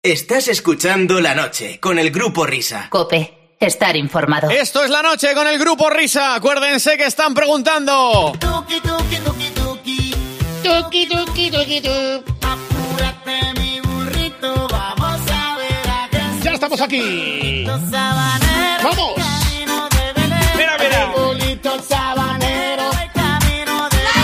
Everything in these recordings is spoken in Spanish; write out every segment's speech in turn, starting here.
Estás escuchando La Noche con el Grupo Risa. COPE. Estar informado. Esto es La Noche con el Grupo Risa. Acuérdense que están preguntando. Tuki, tuki, tuki, tuki. Tuki, tuki, tuki, tuki. Apúrate, mi burrito, vamos a ver a Jesús. Ya estamos aquí. Sabanero, ¡vamos! camino de Belén. Mira, mira. Arbolito sabanero, camino de Belén.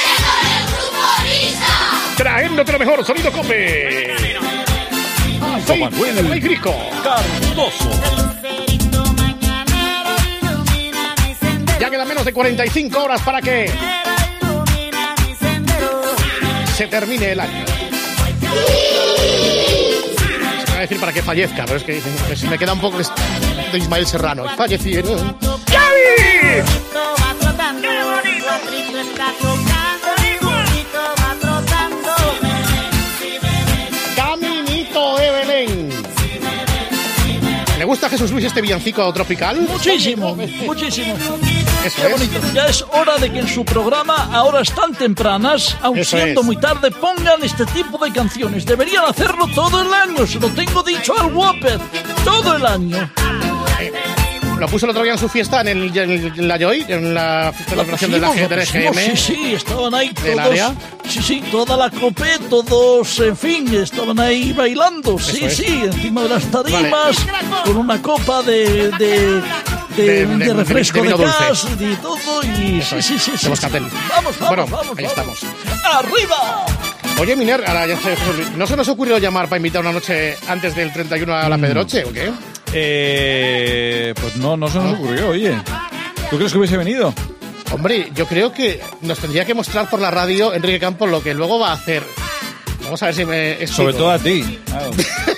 Traéndote lo mejor, sonido COPE. Manuel ¡Ay, Crisco! Cardoso. Lucerito mañanero, ilumina mi sendero. Ya quedan menos de 45 horas para que Ilumina mi sendero. se termine el año. Se va a decir para que fallezca, pero es que si me queda un poco de Ismael Serrano. Fallecieron. ¡Gaby! Va trotando, el cuatrito está tocando, el burrito va trotando. Caminito de Belén. ¿Le gusta a Jesús Luis este villancico tropical? Muchísimo, muchísimo. Eso Qué es. bonito. Ya es hora de que en su programa, a horas tan tempranas, aun Eso siendo es. muy tarde, pongan este tipo de canciones. Deberían hacerlo todo el año, se lo tengo dicho al Whopper. Todo el año. Lo puso el otro día en su fiesta en la Joy, en la celebración de la GTRGM. Sí, estaban ahí ¿Del todos. área? Sí, toda la COPE, todos, en fin, estaban ahí bailando. Sí, es. encima de las tarimas, con una copa de refresco de vino dulce. gas y todo. Y Eso sí. es, de Moscatel. Vamos, Bueno, vamos. ahí estamos. ¡Arriba! Oye, Miner, ahora ya sé, ¿no se nos ocurrió llamar para invitar una noche antes del 31 a la Pedroche o qué? Pues no se nos ocurrió, oye. ¿Tú crees que hubiese venido? Hombre, yo creo que nos tendría que mostrar por la radio Enrique Campos lo que luego va a hacer. Vamos a ver si me explico. Sobre todo a ti. Claro.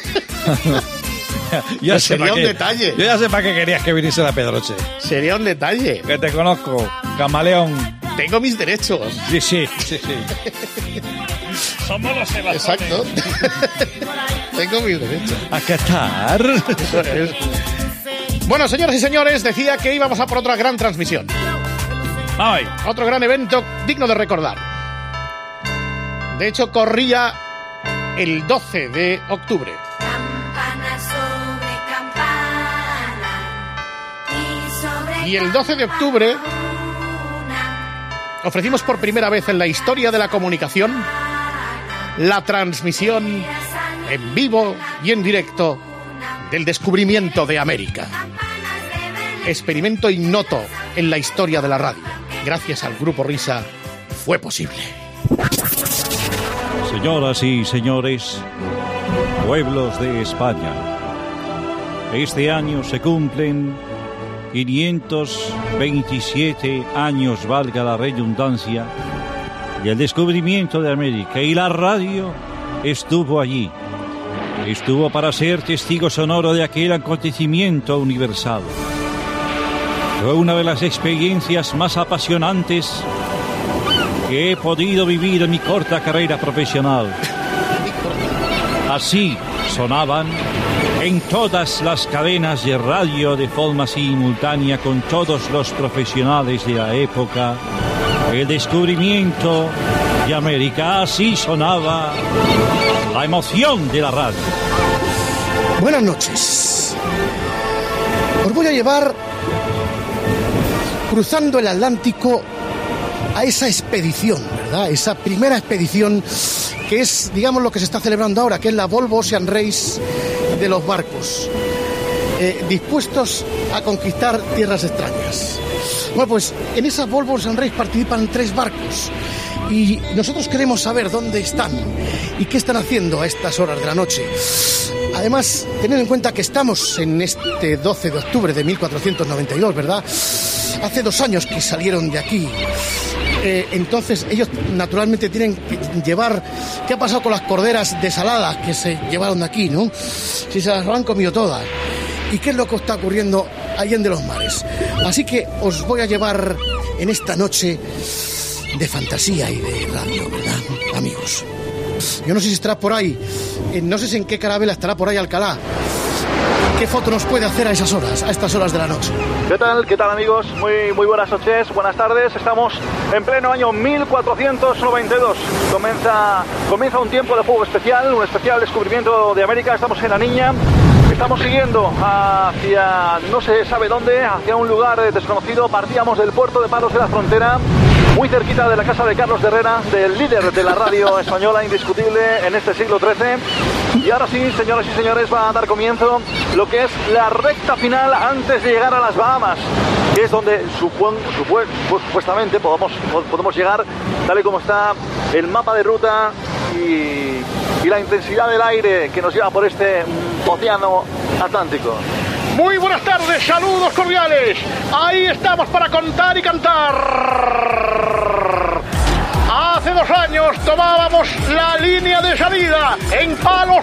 Pues sería un detalle. Yo ya sé para qué querías que viniese la Pedroche. Sería un detalle. Que te conozco, camaleón. Tengo mis derechos. Sí. Somos los Exacto. Tengo mis derechos. ¿A Qatar? Eso es. Bueno, señoras y señores, decía que íbamos a por otra gran transmisión. Ay. Otro gran evento digno de recordar. De hecho, corría el 12 de octubre. Campana sobre campana Y el 12 de octubre ofrecimos por primera vez en la historia de la comunicación la transmisión en vivo y en directo del descubrimiento de América. Experimento ignoto en la historia de la radio. Gracias al Grupo Risa fue posible. Señoras y señores, pueblos de España, este año se cumplen 527 años, valga la redundancia, del descubrimiento de América, y la radio estuvo allí. Estuvo para ser testigo sonoro de aquel acontecimiento universal. Fue una de las experiencias más apasionantes que he podido vivir en mi corta carrera profesional. Así sonaban en todas las cadenas de radio de forma simultánea con todos los profesionales de la época el descubrimiento de América. Así sonaba la emoción de la radio. Buenas noches. Os voy a llevar cruzando el Atlántico a esa expedición, ¿verdad? Esa primera expedición que es, digamos, lo que se está celebrando ahora, que es la Volvo Ocean Race de los barcos, dispuestos a conquistar tierras extrañas. Bueno, pues en esa Volvo Ocean Race participan 3 barcos y nosotros queremos saber dónde están y qué están haciendo a estas horas de la noche. Además, tened en cuenta que estamos en este 12 de octubre de 1492, ¿verdad? Hace 2 años que salieron de aquí. Entonces ellos naturalmente tienen que llevar qué ha pasado con las corderas desaladas que se llevaron de aquí, ¿no? Si se las han comido todas. ¿Y qué es lo que está ocurriendo allá en de los mares? Así que os voy a llevar en esta noche de fantasía y de radio, ¿verdad, amigos? Yo no sé si estará por ahí, no sé si en qué carabela estará por ahí Alcalá, ¿Qué foto nos puede hacer a estas horas de la noche? ¿Qué tal amigos? Muy buenas noches, buenas tardes. Estamos en pleno año 1492. Comienza un tiempo de juego especial, un especial descubrimiento de América. Estamos en La Niña. Estamos siguiendo hacia no se sabe dónde, hacia un lugar desconocido. Partíamos del puerto de Palos de la Frontera, muy cerquita de la casa de Carlos de Herrera, del líder de la radio española indiscutible en este siglo XIII. Y ahora sí, señoras y señores, va a dar comienzo lo que es la recta final antes de llegar a las Bahamas, que es donde supuestamente podemos llegar, tal y como está el mapa de ruta y la intensidad del aire que nos lleva por este océano Atlántico. Muy buenas tardes, saludos cordiales. Ahí estamos para contar y cantar. Hace 2 años tomábamos la línea de salida en Palos.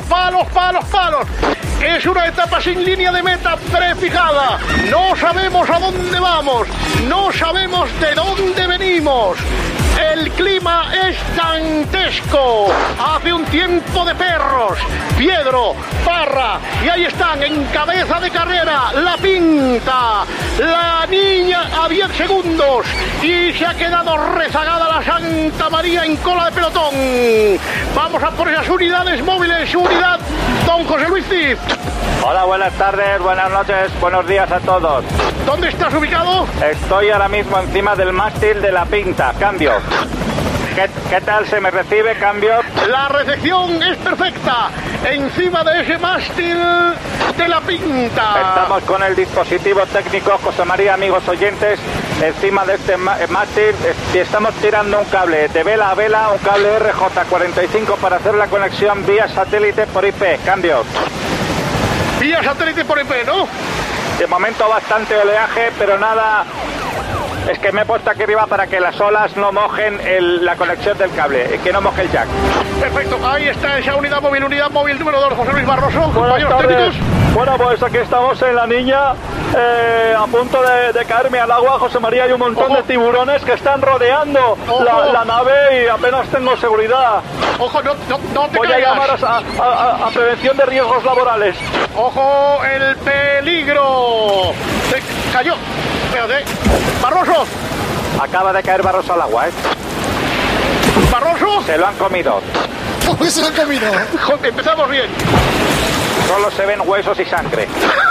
Es una etapa sin línea de meta prefijada. No sabemos a dónde vamos, no sabemos de dónde venimos. El clima es dantesco. Hace un tiempo de perros, Piedro, Parra, y ahí están en cabeza de carrera La Pinta, La Niña a 10 segundos y se ha quedado rezagada la Santa María en cola de pelotón. Vamos a por esas unidades móviles. Unidad, don José Luis Cid. Hola, buenas tardes, buenas noches, buenos días a todos. ¿Dónde estás ubicado? Estoy ahora mismo encima del mástil de La Pinta. Cambio. ¿Qué tal se me recibe? Cambio. La recepción es perfecta. Encima de ese mástil de La Pinta. Estamos con el dispositivo técnico, José María, amigos oyentes, encima de este mástil. Estamos tirando un cable de vela a vela, un cable RJ45 para hacer la conexión vía satélite por IP. Cambio. Vía satélite por IP, ¿no? De momento bastante oleaje, pero nada. Es que me he puesto aquí arriba para que las olas no mojen la conexión del cable, que no moje el jack. Perfecto, ahí está esa unidad móvil número 2, José Luis Barroso. Buenas tardes. Bueno, pues aquí estamos en La Niña, a punto de caerme al agua, José María. Hay un montón de tiburones que están rodeando la nave y apenas tengo seguridad. Ojo, no te Voy caigas. a llamar a prevención de riesgos laborales. Ojo, el peligro. Se cayó. Espérate. Barroso. Acaba de caer Barroso al agua, ¿eh? Barroso. Se lo han comido. ¿Cómo se lo han comido? Empezamos bien. Solo se ven huesos y sangre.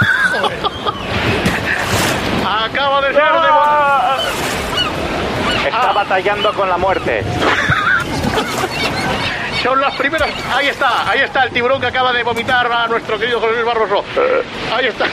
Acaba de ser Está batallando con la muerte. Son las primeras. Ahí está el tiburón que acaba de vomitar a nuestro querido José Luis Barroso. Ahí está.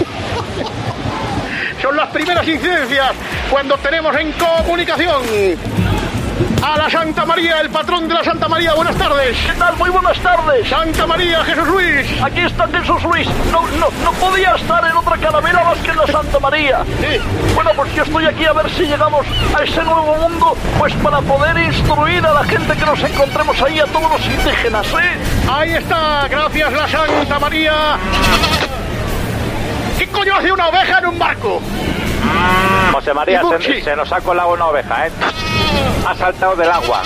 Son las primeras incidencias cuando tenemos en comunicación a la Santa María, el patrón de la Santa María. Buenas tardes. ¿Qué tal? Muy buenas tardes. Santa María, Jesús Luis. Aquí está Jesús Luis. No podía estar en otra caravela más que en la Santa María. Sí. Bueno, pues yo estoy aquí a ver si llegamos a ese nuevo mundo, pues para poder instruir a la gente que nos encontremos ahí, a todos los indígenas, ¿eh? Ahí está, gracias la Santa María. ¿Qué coño hace una oveja en un barco? José María, se nos ha colado una oveja, ¿eh? Ha saltado del agua.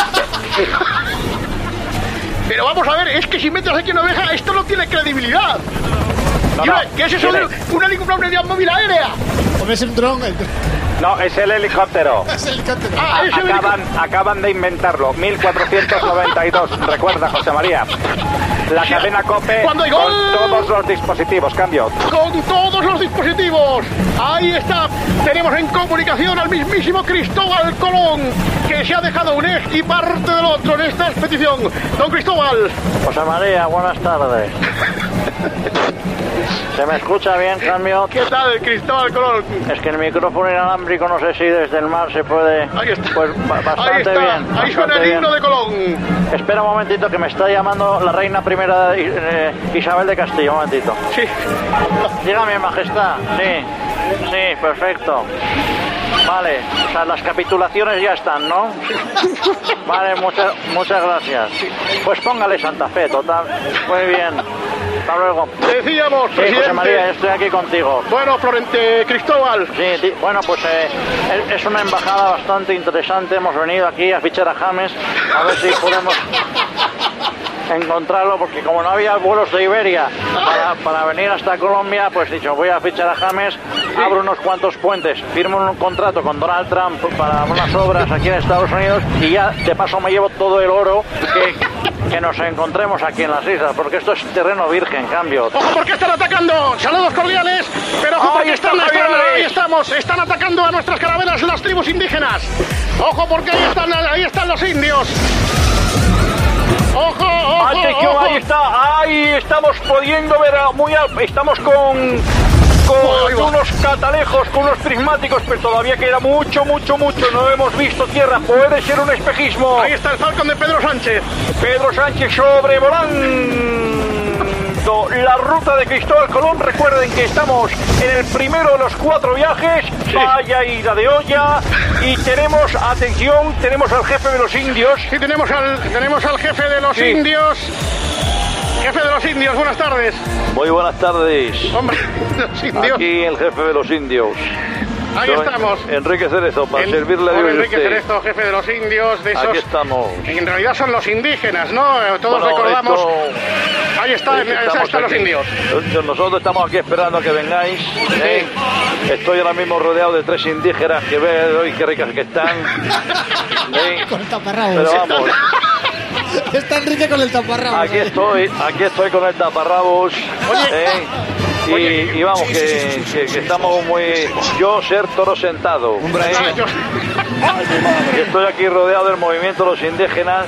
Pero vamos a ver, es que si metes aquí una oveja, esto no tiene credibilidad. ¿Qué es eso de una unidad móvil aérea? ¿O es un dron? No, es el helicóptero. Es el helicóptero. Acaban de inventarlo. 1492. Recuerda, José María. La cadena COPE con todos los dispositivos. Cambio. Con todos los dispositivos. Ahí está. Tenemos en comunicación al mismísimo Cristóbal Colón, que se ha dejado un eje y parte del otro en esta expedición. Don Cristóbal. José María, buenas tardes. ¿Se me escucha bien, cambio? ¿Qué tal, Cristóbal Colón? Es que el micrófono inalámbrico no sé si desde el mar se puede... Ahí está. Pues bastante bien. Ahí suena el himno de Colón. Espera un momentito que me está llamando la reina primera Isabel de Castilla, un momentito. Sí. Dígame, majestad. Sí, perfecto. Vale, o sea, las capitulaciones ya están, ¿no? Vale, muchas gracias. Pues póngale Santa Fe, total. Muy bien. Hasta luego. Decíamos, presidente. José María, estoy aquí contigo. Bueno, Florente Cristóbal. Sí, bueno, pues es una embajada bastante interesante. Hemos venido aquí a fichar a James, a ver si podemos... encontrarlo, porque como no había vuelos de Iberia para venir hasta Colombia, pues he dicho, voy a fichar a James, abro unos cuantos puentes, firmo un contrato con Donald Trump para unas obras aquí en Estados Unidos y ya de paso me llevo todo el oro que nos encontremos aquí en las islas, porque esto es terreno virgen, en cambio. ¡Ojo porque están atacando! ¡Saludos cordiales! Pero ojo porque ahí están atacando a nuestras carabelas las tribus indígenas. ¡Ojo porque ahí están los indios! ¡Ojo! Atención, ahí está, ahí estamos pudiendo ver estamos con unos catalejos, con unos prismáticos, pero todavía queda mucho, no hemos visto tierra, puede ser un espejismo. Ahí está el Falcon de Pedro Sánchez. Pedro Sánchez sobrevolando la ruta de Cristóbal Colón. Recuerden que estamos en el primero de los 4 viajes, vaya ida de olla, y tenemos, atención, tenemos al jefe de los indios. Sí, tenemos al jefe de los indios. Jefe de los indios, buenas tardes. Muy buenas tardes. Hombre, los indios. Aquí el jefe de los indios. Ahí estamos. Enrique Cerezo, para servirle a Dios. Enrique Cerezo, jefe de los indios, de esos. Aquí estamos. En realidad son los indígenas, ¿no? Todos recordamos. Ahí están los indios. Nosotros estamos aquí esperando a que vengáis. Estoy ahora mismo rodeado de 3 indígenas que ven hoy qué ricas que están. Con el taparrabos. Pero vamos. Está Enrique con el taparrabos. Aquí estoy con el taparrabos. Y vamos, que estamos muy... Yo ser toro sentado. Estoy aquí rodeado del movimiento de los indígenas.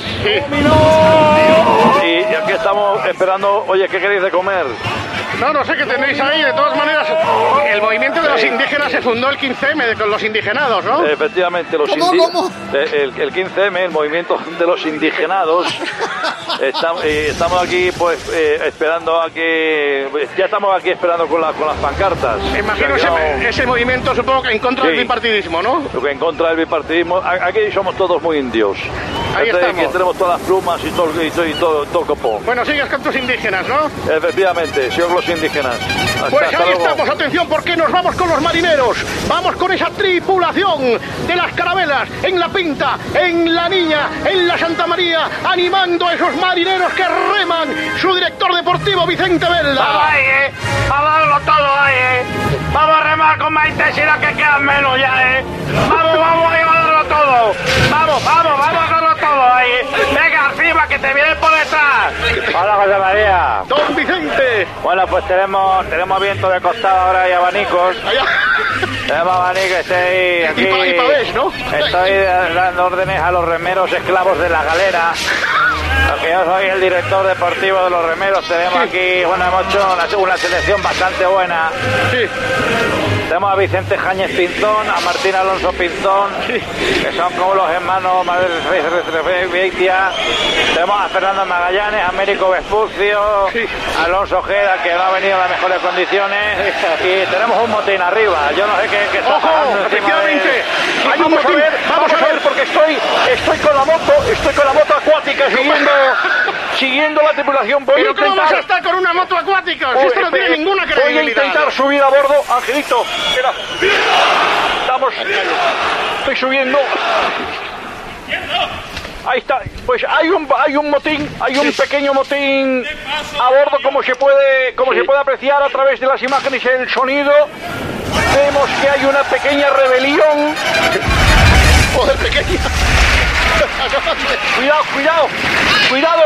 Y aquí estamos esperando... Oye, ¿qué queréis de comer? No sé qué tenéis ahí. De todas maneras, el movimiento de los indígenas se fundó el 15M con los indigenados, ¿no? Efectivamente, ¿Cómo? El 15M, el movimiento de los indigenados. Estamos aquí, pues, esperando a que... Ya estamos aquí esperando con las pancartas. Imagino ese movimiento, supongo que en contra del bipartidismo, ¿no? En contra del bipartidismo. Aquí somos todos muy indios. Ahí estamos. Aquí tenemos todas las plumas y todo el copón. Bueno, sigues con tus indígenas, ¿no? Efectivamente, sigo con los indígenas. Pues ahí estamos, atención, porque nos vamos con los marineros. Vamos con esa tripulación de las carabelas, en la Pinta, en la Niña, en la Santa María, animando a esos marineros que reman. Su director deportivo, Vicente Velda. Vamos ahí, vamos a darlo todo ahí, vamos a remar con más intensidad que quedan menos ya, vamos ahí, vamos a darlo todo. Vamos a darlo todo ahí. Venga, arriba, que te viene por detrás. Hola, José María. Don Vicente. Bueno, pues tenemos viento de costado ahora y abanicos. Tenemos abanicos, estoy aquí. Y pavés, ¿no? Estoy dando órdenes a los remeros esclavos de la galera. Porque yo soy el director deportivo de los remeros. Tenemos aquí, bueno, hemos hecho una selección bastante buena. Sí. Tenemos a Vicente Jáñez Pinzón, a Martín Alonso Pinzón, que son como los hermanos Beitia. Tenemos a Fernando Magallanes, a Américo Vespucio, a Alonso Ojeda, que no ha venido en las mejores condiciones. Y tenemos un motín arriba. Yo no sé qué está pasando. Efectivamente. Hay un motín. Vamos a ver, porque estoy con la moto acuática siguiendo la tripulación. ¿Pero cómo vas a estar con una moto acuática? Esto no tiene ninguna credibilidad. Voy a intentar subir a bordo. Angelito, espera. Estoy subiendo. Ahí está, pues hay un motín, hay un pequeño motín a bordo, como se puede apreciar a través de las imágenes y el sonido. Vemos que hay una pequeña rebelión. Joder, pequeña. Cuidado.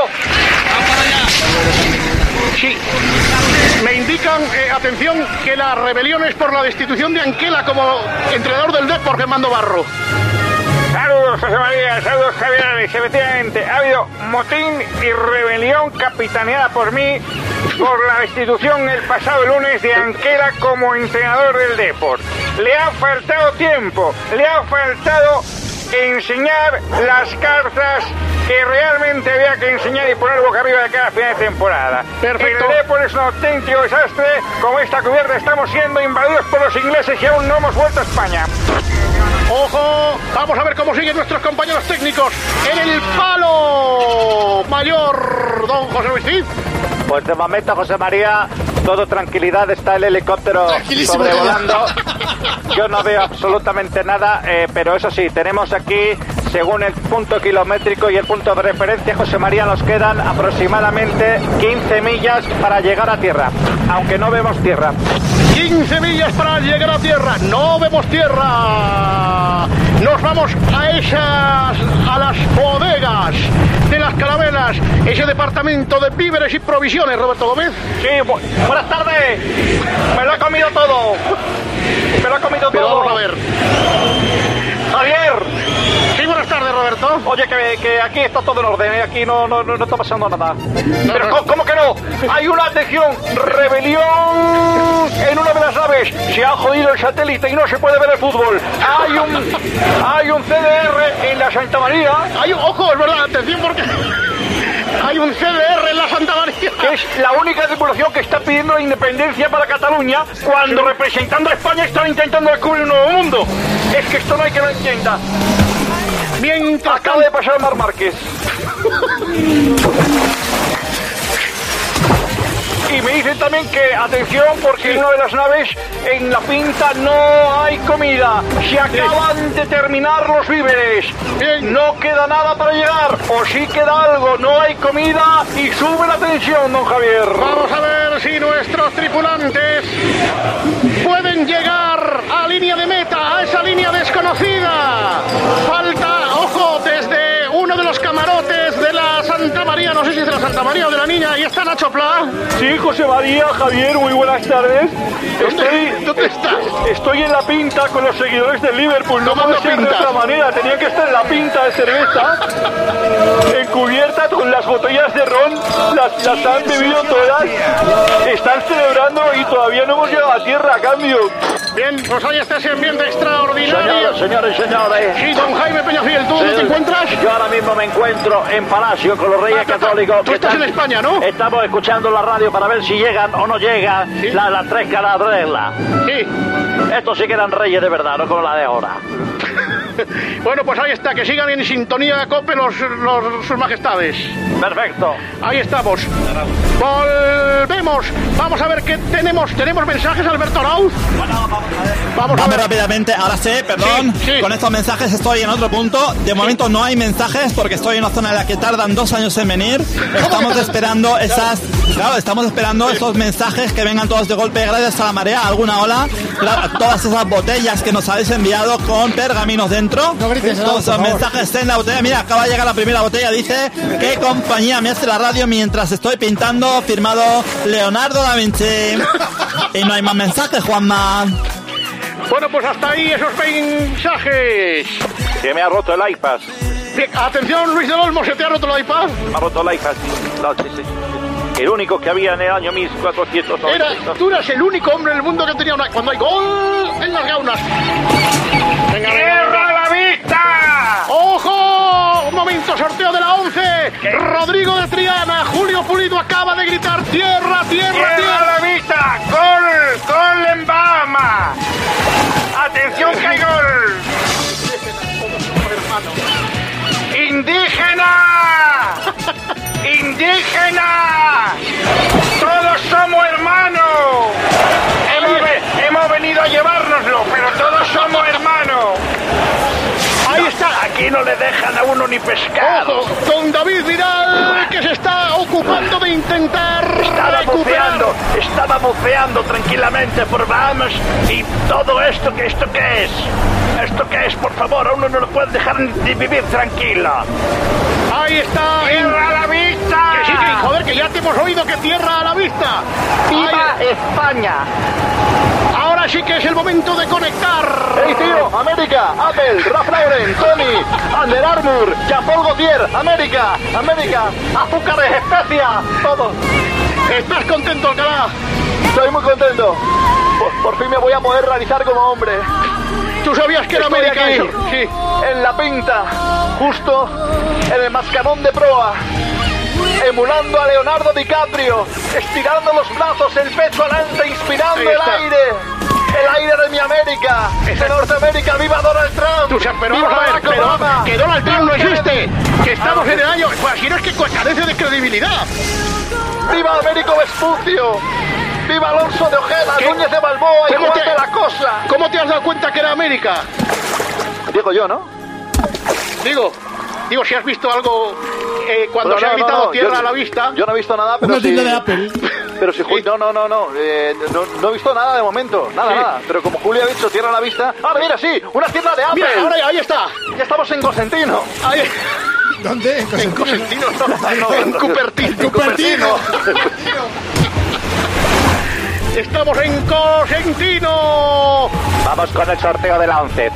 Sí. Me indican, atención, que la rebelión es por la destitución de Anquela como entrenador del Depor, Fernando Barro. Saludos, José María, saludos, Javier. Efectivamente, ha habido motín y rebelión capitaneada por mí por la destitución el pasado lunes de Anquela como entrenador del Depor. Le ha faltado tiempo, le ha faltado enseñar las cartas que realmente había que enseñar y poner boca arriba de cada final de temporada. Perfecto. El Depor es un auténtico desastre. Con esta cubierta estamos siendo invadidos por los ingleses y aún no hemos vuelto a España. ¡Ojo! Vamos a ver cómo siguen nuestros compañeros técnicos en el palo mayor, don José Luis Cid. Pues de momento, José María, todo tranquilidad, está el helicóptero sobrevolando. Yo no veo absolutamente nada, pero eso sí, tenemos aquí según el punto kilométrico y el punto de referencia, José María, nos quedan aproximadamente 15 millas para llegar a tierra, aunque no vemos tierra. 15 millas para llegar a tierra, no vemos tierra. Nos vamos a las bodegas de Las Calaveras, ese departamento de víveres y provisiones, Roberto Gómez. Sí, buenas tardes. Me lo he comido todo. Pero vamos a ver. Javier. Sí, buenas tardes, Roberto. Oye, que aquí está todo en orden, ¿eh? Aquí no está pasando nada. Pero ¿cómo que no? Hay una, atención, rebelión en una de las naves. Se ha jodido el satélite y no se puede ver el fútbol. Hay un CDR en la Santa María. Ojo, es verdad, atención porque... Hay un CDR en la Santa María. Que es la única tripulación que está pidiendo la independencia para Cataluña cuando representando a España están intentando descubrir un nuevo mundo. Es que esto no hay que lo entienda. Acaba de pasar Mar Márquez. Y me dicen también que, atención, porque en una de las naves, en la Pinta, no hay comida. Se acaban de terminar los víveres. No queda nada para llegar. O sí queda algo, no hay comida y sube la tensión, don Javier. Vamos a ver si nuestros tripulantes pueden llegar a línea de meta, a esa línea desconocida. Falta, ojo, desde uno de los camarotes de la Santa María, no sé si es de la Santa María o de la Niña, y está Nacho Pla. Sí, José María, Javier, muy buenas tardes. ¿Dónde estás? Estoy en la Pinta con los seguidores del Liverpool. No puede ser de otra manera. Tenía que estar en la Pinta de cerveza, encubierta con las botellas de ron. Las han bebido todas. Están celebrando y todavía no hemos llegado a tierra a cambio. Bien, pues ahí está ese ambiente extraordinario. Señores y señores. Sí, don Jaime Peñafiel, ¿tú dónde te encuentras? Yo ahora mismo me encuentro en Palacio con los Reyes Católicos. Tú estás en España, ¿no? Estamos escuchando la radio para ver si llegan o no llegan las tres caladrelas. Sí. Estos sí que eran reyes de verdad, no como la de ahora. Bueno, pues ahí está, que sigan en sintonía COPE sus majestades. Perfecto. Ahí estamos. Volvemos. Vamos a ver qué tenemos. ¿Tenemos mensajes, Alberto Arauz? Vamos a ver rápidamente. Ahora sí, perdón. Sí. Con estos mensajes estoy en otro punto. De momento no hay mensajes porque estoy en una zona en la que tardan 2 años en venir. Estamos esperando esos mensajes que vengan todos de golpe gracias a la marea, alguna ola. Todas esas botellas que nos habéis enviado con pergaminos dentro. Todos esos mensajes en la botella. Mira, acaba de llegar la primera botella. Dice: ¿qué compañía me hace la radio mientras estoy pintando? Firmado Leonardo da Vinci. Y no hay más mensajes, Juanma. Bueno, pues hasta ahí esos mensajes. Que me ha roto el iPad. Bien, atención, Luis del Olmo, ¿se te ha roto el iPad? Me ha roto el iPad. No, sí. El único que había en el año 1490. Tú eras el único hombre en el mundo que tenía una... Cuando hay gol en las gaunas. ¡Tierra a la vista! ¡Ojo! Un momento, sorteo de la 11. Rodrigo de Triana, Julio Pulido acaba de gritar: ¡tierra, tierra, tierra! ¡Tierra a la vista! ¡Gol en Bahama! ¡Atención que hay gol! ¡Indígena! ¡Indígena! ¡Todos somos hermanos! Hemos venido a llevárnoslo, pero todos somos hermanos. Ahí está. Aquí no le dejan a uno ni pescado. Ojo, don David Vidal, que se está ocupando de intentar recuperar. Estaba buceando tranquilamente por Bahamas y todo esto qué es. ¿Esto qué es? Por favor, a uno no lo puede dejar ni vivir tranquilo. Ahí está. ¡Tierra a la vista! Que sí, que joder, que ya te hemos oído, que tierra a la vista. ¡Viva España! Ahora sí que es el momento de conectar. ¡Hey, tío! ¡América! ¡Apple! ¡Ralph Lauren! ¡Tony! ¡Under Armour! ¡Jean-Paul Gaultier! ¡América! ¡Azúcares! ¡Especias! ¡Todo! ¿Estás contento, Alcalá? Estoy muy contento. Por fin me voy a poder realizar como hombre. ¿Tú sabías que era Estoy América aquí, eso? Sí. En la Pinta, justo en el mascarón de proa, emulando a Leonardo DiCaprio, estirando los brazos, el pecho adelante, inspirando el aire de mi América, de Norteamérica. ¡Viva Donald Trump! Pero ¡Viva vamos a ver, Barack Obama! que Donald Trump no existe, que estamos en el año... Pues aquí no es que carece de credibilidad. ¡Viva Américo Vespucio! ¡Viva Alonso de Ojeda, Núñez de Balboa y Juan de la Cosa! ¿Cómo te has dado cuenta que era América? Digo yo, ¿no? Digo, si has visto algo cuando se ha gritado tierra a la vista. Yo no he visto nada, pero Una tienda de Apple. Pero si Julio... No he visto nada de momento. Nada. Pero como Julio ha dicho tierra a la vista... ¡Ah, mira, sí! ¡Una tienda de Apple! Mira, ahora ahí está. Ya estamos en Cosentino. Ahí. ¿Dónde? En Cosentino, no. En Cupertino. Estamos en Cosentino. Vamos con el sorteo de la Lancet.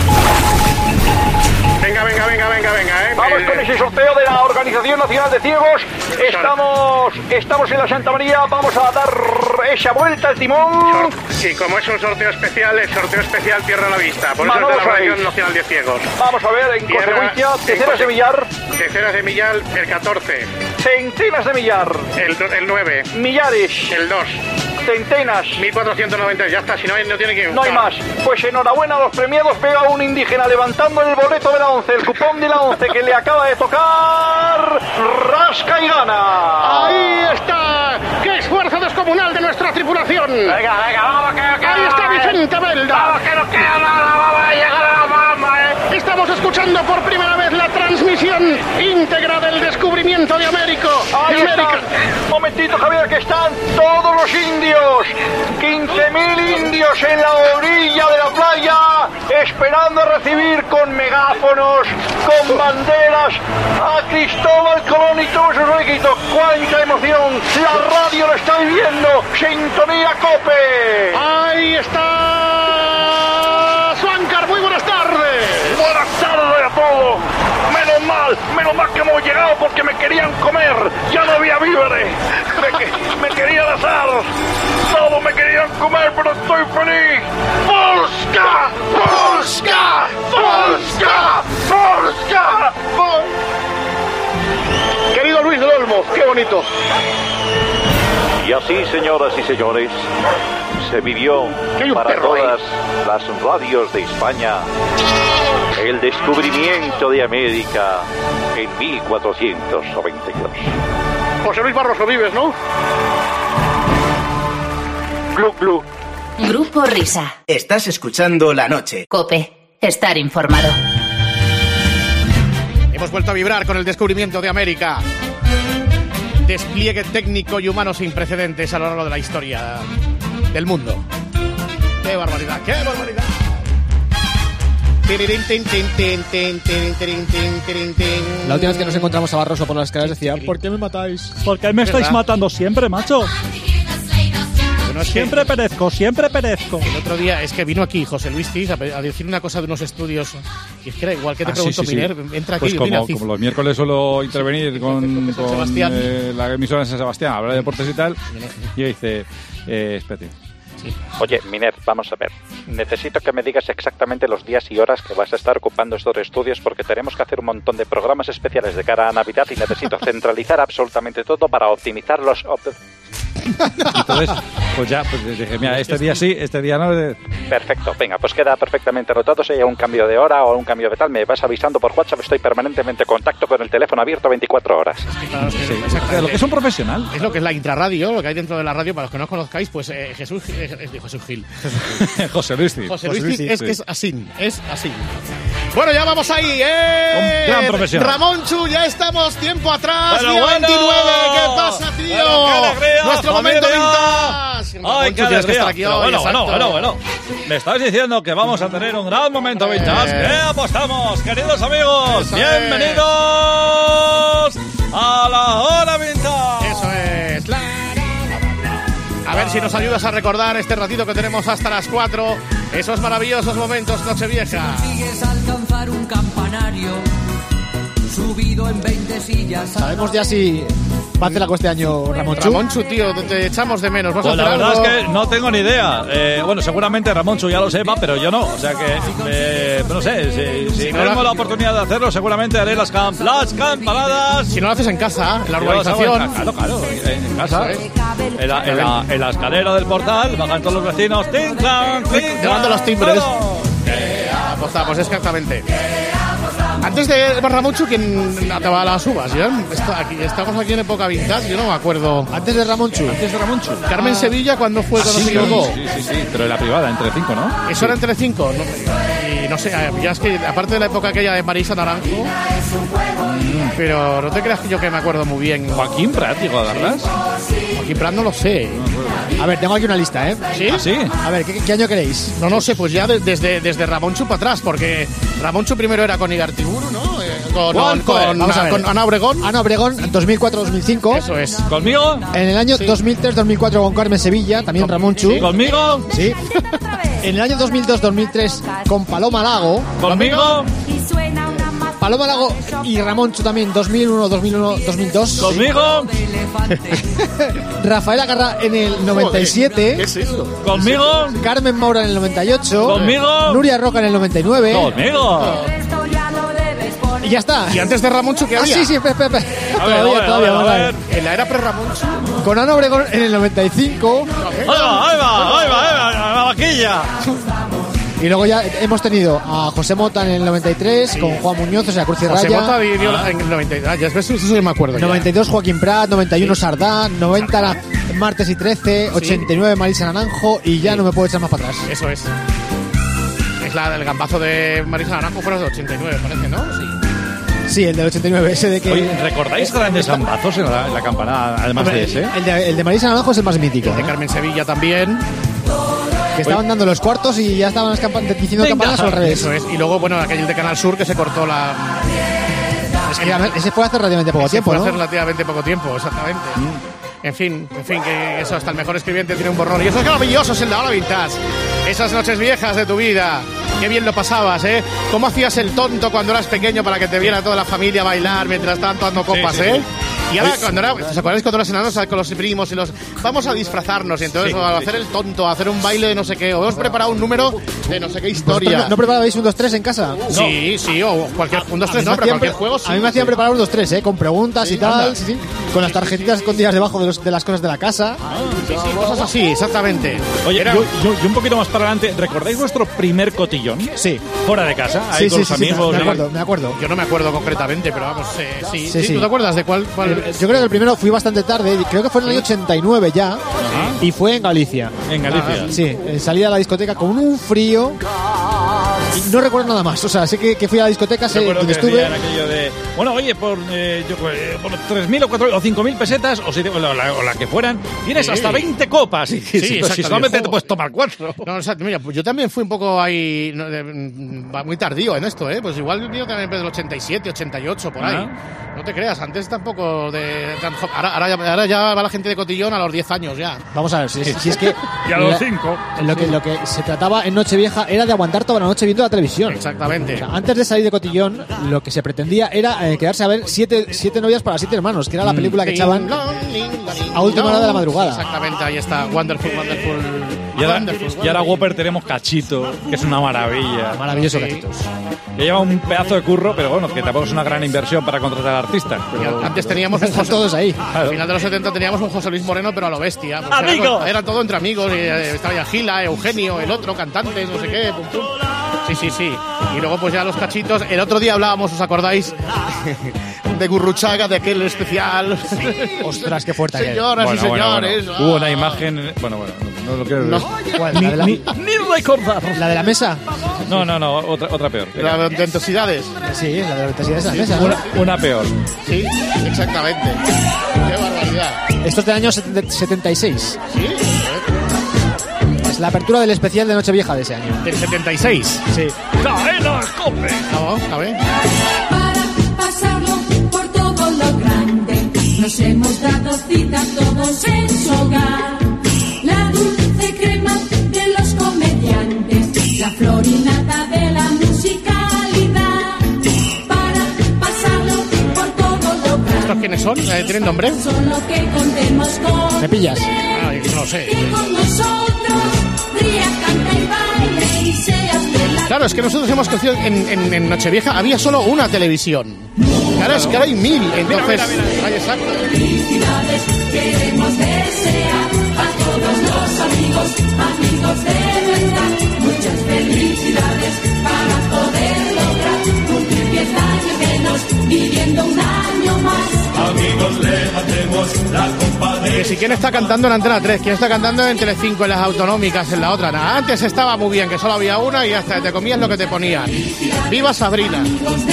Venga. Vamos con ese sorteo de la Organización Nacional de Ciegos. Estamos en la Santa María. Vamos a dar esa vuelta al timón. Sí, como es un sorteo especial, el sorteo especial tierra a la vista. Por eso es de la Organización Nacional de Ciegos. Vamos a ver, en consecuencia, Terceras de Millar. Terceras de Millar, el 14. Centenas de Millar. El 9. Millares. El 2. Centenas. 1490, ya está, si no tiene que... No hay más. Pues enhorabuena a los premiados. Veo a un indígena levantando el boleto de la 11, el cupón de la 11 que le acaba de tocar. Rasca y gana. Ahí está. ¡Qué esfuerzo descomunal de nuestra tripulación! Venga, vamos, que ahí está Vicente Belda. Vamos, que no queda nada, vamos a llegar a la mama, Estamos escuchando por primera vez la transmisión íntegra del descubrimiento de América. Ahí están. Momentito, Javier, que están todos los indios. 15.000 indios en la orilla de la playa, esperando a recibir con megáfonos, con banderas, a Cristóbal Colón y todo su séquito. ¡Cuánta emoción! La radio lo está viviendo. ¡Sintonía Cope! ¡Ahí está! ¡Suáncar, muy buenas tardes! Buenas tardes a todos. Menos mal que hemos llegado porque me querían comer. Ya no había víveres. Me querían asar. Todos me querían comer, pero estoy feliz. ¡Polska! ¡Polska! ¡Polska! ¡Polska! Querido Luis del Olmo, qué bonito. Y así, señoras y señores, se vivió para todas las radios de España el descubrimiento de América en 1492. José Luis Barroso Vives, ¿no? Glu, glu. Grupo Risa. Estás escuchando La Noche. Cope. Estar informado. Hemos vuelto a vibrar con el descubrimiento de América. Despliegue técnico y humano sin precedentes a lo largo de la historia del mundo. ¡Qué barbaridad! ¡Qué barbaridad! La última vez que nos encontramos a Barroso por las escaleras decía: ¿por qué me matáis? ¿Por qué me estáis matando siempre, macho? Bueno, siempre perezco. El otro día es que vino aquí José Luis Cid a decir una cosa de unos estudios. Y es que era igual que te pregunto, Miner, entra aquí. Pues como los miércoles suelo intervenir con la emisora de San Sebastián, hablar de deportes y tal, y dice, espérate. Sí. Oye, Miner, vamos a ver. Necesito que me digas exactamente los días y horas que vas a estar ocupando estos estudios porque tenemos que hacer un montón de programas especiales de cara a Navidad y necesito centralizar absolutamente todo para optimizar los... Entonces, pues dije, mira, este día sí, este día no. Perfecto, venga, pues queda perfectamente anotado. Si hay un cambio de hora o un cambio de tal, me vas avisando por WhatsApp. Estoy permanentemente en contacto con el teléfono abierto 24 horas. Lo que es un profesional. Es lo que es la intrarradio, lo que hay dentro de la radio. Para los que no os conozcáis, pues Jesús Gil. José Luis Cid. José Luis Cid es que es así. Bueno, ya vamos ahí, Un gran profesional. Ramón Chu, ya estamos tiempo atrás. Bueno, día bueno. 29, ¿qué pasa, tío? Bueno, qué alegría, nuestro momento familia. vintage. Ay, qué alegría. Bueno. Me estáis diciendo que vamos a tener un gran momento vintage. ¿Qué apostamos, queridos amigos? Eso Bienvenidos a la hora vintage. Eso es. A ver si nos ayudas a recordar este ratito que tenemos hasta las 4. Esos maravillosos momentos Nochevieja. Consigues alcanzar un campanario subido en 20 sillas. ¿Sabemos ya si va a hacer algo este año Ramonchu? Ramonchu, tío, te echamos de menos. Pues la verdad es que no tengo ni idea. Bueno, seguramente Ramonchu ya lo sepa, pero yo no. O sea que, no sé, si tengo la oportunidad de hacerlo, seguramente haré las campanadas. Si no lo haces en casa, en la urbanización. Claro, en casa. En la escalera del portal, bajan todos los vecinos. ¡Tinclan! Llevando los timbres. Apostamos, exactamente. Antes de Ramonchu, ¿quién ataba las uvas? Estamos aquí en época vintage, yo no me acuerdo. Antes de Ramonchu. Carmen Sevilla, ¿cuándo fue cuando se equivocó? Sí, pero en la privada, en Telecinco, ¿no? ¿Eso era en Telecinco? No. Y no sé, ya es que aparte de la época aquella de Marisa Naranjo, pero no te creas que yo que me acuerdo muy bien. Joaquín Prat, digo, ¿verdad? Joaquín Prat no lo sé. A ver, tengo aquí una lista, ¿eh? ¿Sí? ¿Ah, sí? A ver, ¿qué año queréis? No sé, pues ya desde Ramonchu para atrás, porque Ramonchu primero era con Igartiburu, ¿no? Con Ana Obregón. Ana Obregón, 2004-2005. Eso es. ¿Conmigo? En el año 2003-2004 con Carmen Sevilla, también Ramonchu. ¿Sí? ¿Conmigo? Sí. En el año 2002-2003 con Paloma Lago. ¿Conmigo? Paloma Lago y Ramonchu también, 2001-2002. ¿Conmigo? Rafael Agarra en el 97. ¿Qué es eso? ¿Conmigo? Carmen Maura en el 98. ¿Conmigo? Nuria Roca en el 99. ¿Conmigo? Y ya está. ¿Y antes de Ramonchu qué había? Sí, espera. Todavía. A ver. En la era pre-Ramonchu. Con Ana Obregón en el 95. Ahí va, la vaquilla. Y luego ya hemos tenido a José Mota en el 93, con Juan Muñoz, o sea, Cruz y Raya. José Mota vivió en el 92. Ya ves, eso sí me acuerdo. 92 Joaquín Prat, 91 Sardá, 90 Martes y 13, 89 Marisa Naranjo y ya no me puedo echar más para atrás. Eso es. Es el gambazo de Marisa Naranjo, fue el de 89, parece, ¿no? Sí. Sí, el del 89, ese de que... Oye, ¿recordáis grandes gambazos en la campanada, además de ese? El de Marisa Naranjo es el más mítico. El de Carmen Sevilla también. Que estaban dando los cuartos y ya estaban diciendo campanas al revés. Eso es. Y luego, bueno, aquel de Canal Sur que se cortó la... Ese fue hace relativamente poco tiempo, ¿no? Hace relativamente poco tiempo, exactamente. En fin, que eso, hasta el mejor escribiente tiene un borrón. Y eso es maravilloso, es el de Ahora Vintage. Esas noches viejas de tu vida. Qué bien lo pasabas, ¿eh? ¿Cómo hacías el tonto cuando eras pequeño para que te viera toda la familia a bailar mientras tanto dando copas, sí. Y ahora, ¿os acordáis cuando eras enanos con los primos y los... Vamos a disfrazarnos y entonces a hacer el tonto, a hacer un baile de no sé qué? O hemos preparado un número de no sé qué historia. ¿No preparabais un 2-3 en casa? Sí, o cualquier... Un 2-3 no, pero cualquier juego sí. A mí me hacían preparar un 2-3, ¿eh? Con preguntas y tal. Sí. Con las tarjetitas escondidas debajo de las cosas de la casa. Sí, cosas así, exactamente. Oye, yo un poquito más para adelante, ¿recordáis vuestro primer cotillón? Sí. Fuera de casa, ahí con los amigos. Me acuerdo. Yo no me acuerdo concretamente, pero vamos, sí. ¿Tú te acuerdas de cuál? Yo creo que el primero fui bastante tarde, creo que fue en el año 89 ya, y fue en Galicia. ¿En Galicia? Sí, salí a la discoteca con un frío y no recuerdo nada más, o sea, sé que fui a la discoteca, donde estuve. Aquello de, bueno, oye, por 3.000 o 4.000 o 5.000 pesetas, o la que fueran, tienes hasta 20 copas. Y si solamente te puedes tomar 4. No, exacto, mira, pues yo también fui un poco ahí, muy tardío en esto, ¿eh? Pues igual yo también desde el 87, 88, por ahí. No te creas, antes tampoco de... Ahora ya va la gente de cotillón a los 10 años ya. Vamos a ver, si es que... Y a los 5. Lo que se trataba en Nochevieja era de aguantar toda la noche viendo la televisión. Exactamente. O sea, antes de salir de cotillón, lo que se pretendía era quedarse a ver siete novias para 7 hermanos, que era la película que echaban a última hora de la madrugada. Exactamente, ahí está. Wonderful. Y ahora Whopper tenemos Cachito, que es una maravilla. Maravilloso Cachitos. Que lleva un pedazo de curro, pero bueno, que tampoco es una gran inversión para contratar artistas. Pero... Antes teníamos Están todos ahí. Al final de los 70 teníamos un José Luis Moreno, pero a lo bestia. Pues era todo entre amigos. Estaba ya Gila, Eugenio, el otro, cantantes, no sé qué. Pum, pum. Sí. Y luego pues ya los cachitos. El otro día hablábamos, ¿os acordáis? De Gurruchaga, de aquel especial. Sí. Ostras, qué fuerte. Señoras y señores. Bueno. Hubo una imagen... Bueno, no lo quiero ver. Ni recordar. ¿La de la mesa? No, otra peor. ¿La de ventosidades? Sí, la de ventosidades de la mesa. Una peor. Sí, exactamente. Qué barbaridad. Esto es del año 76. Sí. Es la apertura del especial de Nochevieja de ese año. ¿Del 76? Sí. ¡Cadena Cope! A ver. Para pasarlo por todo lo grande, nos hemos dado cita todos en su hogar. La dulce crema de los comediantes, la florinata de la musicalidad. Para pasarlo por todo lo grande. ¿Estos quiénes son? ¿Tienen nombre? Solo que contemos con... ¿Me pillas? No sé. Que con nosotros ría, canta y baile y seas de la... Claro, es que nosotros hemos crecido en Nochevieja, había solo una televisión. Ahora es que ahora hay 1000, entonces... Mira. Exacto. Felicidades queremos desear a todos los amigos de verdad. Muchas felicidades para poder lograr cumplir 10 años menos, viviendo un año más. Amigos, levantemos la copa de... Que si quién está cantando en Antena 3? ¿Quién está cantando en Telecinco, en las autonómicas, en la otra? Nada, antes estaba muy bien, que solo había una y hasta te comías lo que te ponían. ¡Viva Sabrina!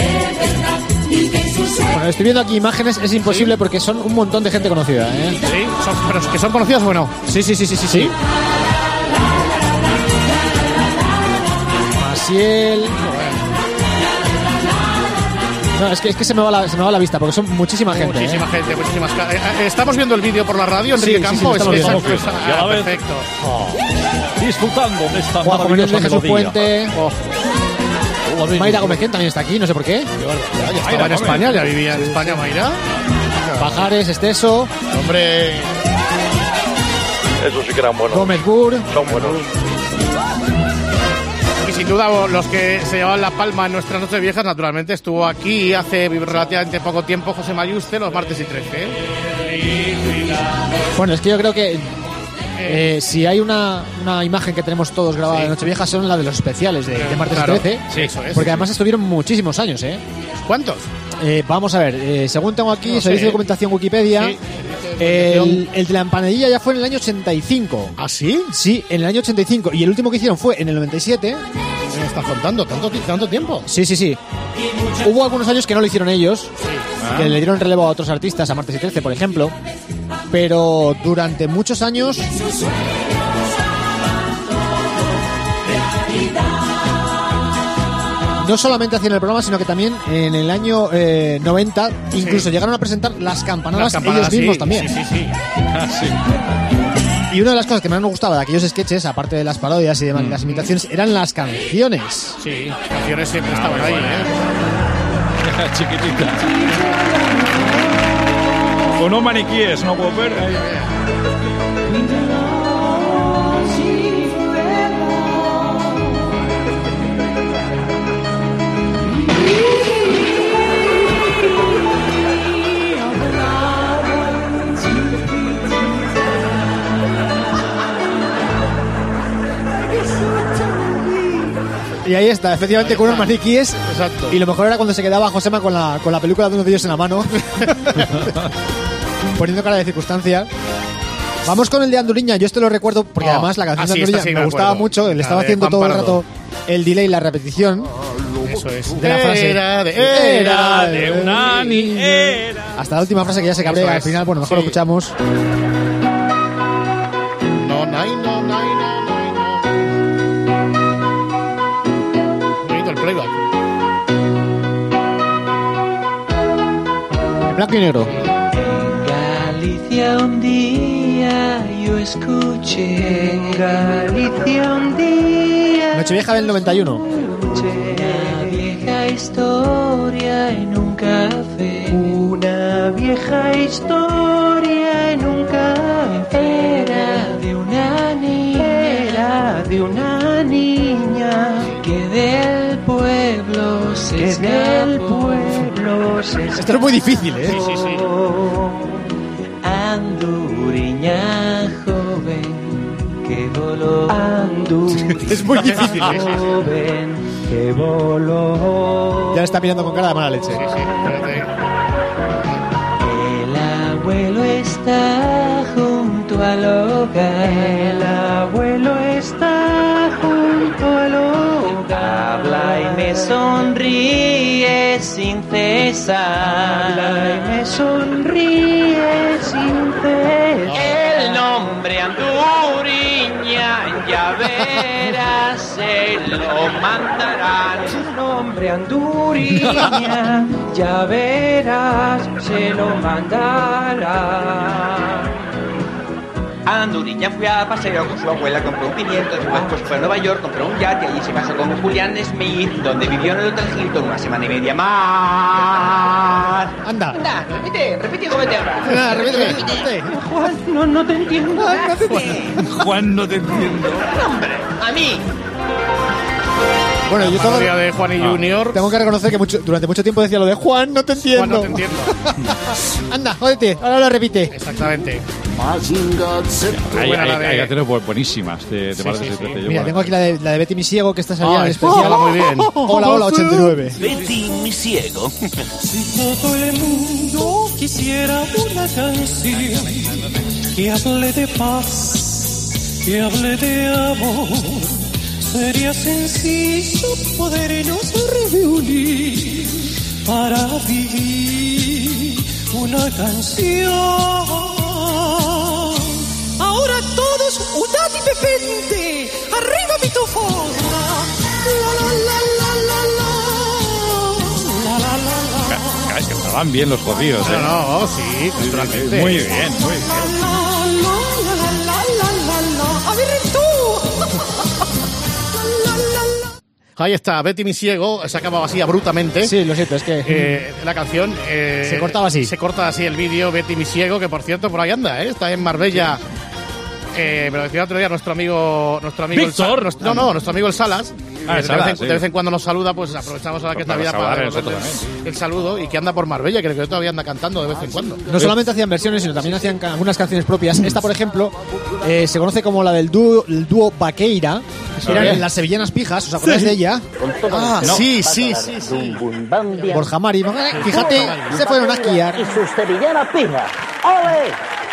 Bueno, estoy viendo aquí imágenes, es imposible porque son un montón de gente conocida, ¿eh? Sí, pero que son conocidas o no. Sí. Maciel. No, es que se me va la vista porque son muchísima gente. Muchísimas. Estamos viendo el vídeo por la radio, Enrique Campo. Perfecto. Disfrutando de esta Juan maravillosa Jesús melodía. Puente. Mayra Gómez también está aquí, no sé por qué. Ya estaba en España, ya vivía en España, Mayra. Pajares, Esteso. Hombre. Eso sí que eran buenos. Gómez Gur. Son buenos. Y sin duda los que se llevaban la palma en nuestras noches viejas, naturalmente estuvo aquí hace relativamente poco tiempo José Mayuste, los martes y 13. Bueno, es que yo creo que si hay una imagen que tenemos todos grabada de Nochevieja son la de los especiales de martes y 13. Sí, eso es. Porque además estuvieron muchísimos años, ¿eh? ¿Cuántos? Vamos a ver, según tengo aquí, No Servicio sé. de Documentación Wikipedia, Sí. el de la empanadilla ya fue en el año 85. ¿Ah, sí? Sí, en el año 85. Y el último que hicieron fue en el 97. ¿Me estás contando? ¿Tanto tiempo? Sí. Hubo algunos años que no lo hicieron ellos, que le dieron relevo a otros artistas, a Martes y 13, por ejemplo. Pero durante muchos años... No solamente hacían el programa, sino que también en el año 90 incluso llegaron a presentar las campanadas ellos mismos también. Sí. Y una de las cosas que más nos gustaba de aquellos sketches, aparte de las parodias y de las imitaciones, eran las canciones. Sí, las canciones siempre estaban ahí, Chiquitita. Con unos maniquíes, no puedo ver. Y ahí está, efectivamente, con unos maniquíes. Exacto. Y lo mejor era cuando se quedaba Josema con la película de uno de ellos en la mano. Poniendo cara de circunstancia. Vamos con el de Anduriña. Yo esto lo recuerdo porque además la canción de Anduriña me gustaba mucho. Le estaba haciendo todo el rato el delay, la repetición. Eso es. De la frase. Era de una niña. Hasta la última frase que ya se cabrea. Al final, bueno, mejor lo escuchamos. No. Bonito el playback. En blanco y negro. Galicia un día yo escuché, en Galicia un día Nochevieja del 91. una vieja historia en un café, una vieja historia en un café, era de una niña que del pueblo se escapó. Esto es muy difícil, ¿eh? Sí. Anduriña joven que voló. Es muy difícil, ¿eh? Joven que voló. Ya le está mirando con cara de mala leche. El abuelo está junto al hogar. El abuelo está junto al hogar. Habla y me sonríe sin cesar. Habla y me sonríe sin cesar. El nombre Anduriña, ya verás, se lo mandarán. El nombre Anduriña, ya verás, se lo mandarán. Anduriña fue a paseo con su abuela, compró un pimiento, después pues fue a Nueva York, compró un yate, allí se casó con Julián Smith, donde vivió en el Hotel Hilton una semana y media más. Anda, repite cómo te habla. Repite. Juan, no te entiendo. Juan, no te entiendo. Hombre, a mí. Bueno, yo todo de Juan y Junior. Tengo que reconocer que durante mucho tiempo decía lo de Juan, no te entiendo. Juan, no te entiendo. Anda, jódete, ahora lo repite. Exactamente. Hay canciones buenísimas de Martes y 13. Mira, tengo aquí la de Betty mi ciego, que esta salía en el especial. Hola, muy bien. Hola, 89. Betty mi ciego. Si todo el mundo quisiera una canción que hable de paz, que hable de amor. Sería sencillo podernos reunir para vivir una canción. Ahora todos unánimamente, arriba pitufona. La la la la la la la la la. Es que estaban bien los jodidos, ¿eh? No, sí, naturalmente. Muy bien, muy bien. A ver tú. Ahí está, Betty mi ciego, se acababa así abruptamente. Sí, lo siento, es que... la canción... se cortaba así. Se corta así el vídeo, Betty mi ciego, que por cierto por ahí anda, está en Marbella. Pero decía otro día nuestro amigo Víctor. Nuestro amigo el Salas. Salas, de vez en cuando nos saluda, pues aprovechamos ahora que es Navidad para el saludo, y que anda por Marbella, creo que todavía anda cantando de vez en cuando. No solamente hacían versiones, sino también hacían algunas canciones propias. Esta, por ejemplo, se conoce como la del dúo Vaqueira. Eran las sevillanas pijas, ¿os acordáis de ella? Ah, no. Sí. Borja Mari, fíjate, se fueron a esquiar. Y sus sevillanas pijas. ¡Ole!